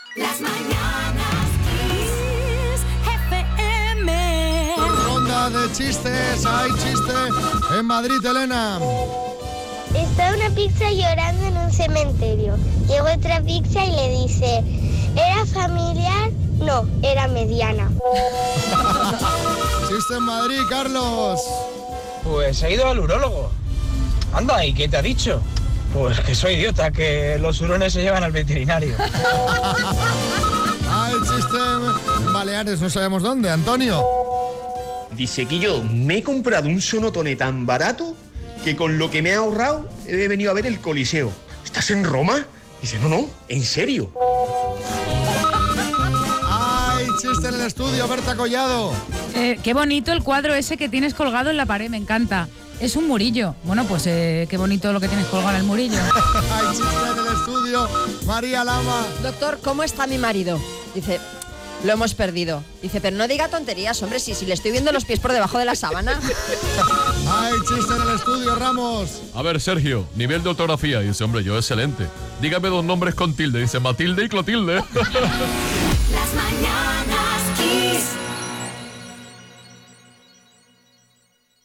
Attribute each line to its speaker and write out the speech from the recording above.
Speaker 1: Las mañanas Kiss FM.
Speaker 2: Ronda de chistes. Hay chiste en Madrid, Elena.
Speaker 3: Está una pizza llorando en un cementerio. Llega otra pizza y le dice, ¿era familiar? No, era mediana.
Speaker 2: Chiste en Madrid, Carlos.
Speaker 4: Pues he ido al urólogo. Anda, ¿y qué te ha dicho? Pues que soy idiota, que los hurones se llevan al veterinario.
Speaker 2: Hay chiste en Baleares, no sabemos dónde. Antonio.
Speaker 5: Dice que yo me he comprado un sonotone tan barato que con lo que me he ahorrado he venido a ver el Coliseo. ¿Estás en Roma? Dice, no, en serio.
Speaker 2: Hay chiste en el estudio, Berta Collado.
Speaker 6: Qué bonito el cuadro ese que tienes colgado en la pared, me encanta. Es un murillo. Bueno, pues qué bonito lo que tienes colgado en el murillo.
Speaker 2: Hay chiste en el estudio, María Lama.
Speaker 7: Doctor, ¿cómo está mi marido? Dice, lo hemos perdido. Dice, pero no diga tonterías, hombre, si le estoy viendo los pies por debajo de la sábana.
Speaker 2: Hay chiste en el estudio, Ramos.
Speaker 8: A ver, Sergio, nivel de ortografía. Dice, hombre, yo excelente. Dígame dos nombres con tilde. Dice, Matilde y Clotilde.
Speaker 1: Las mañanas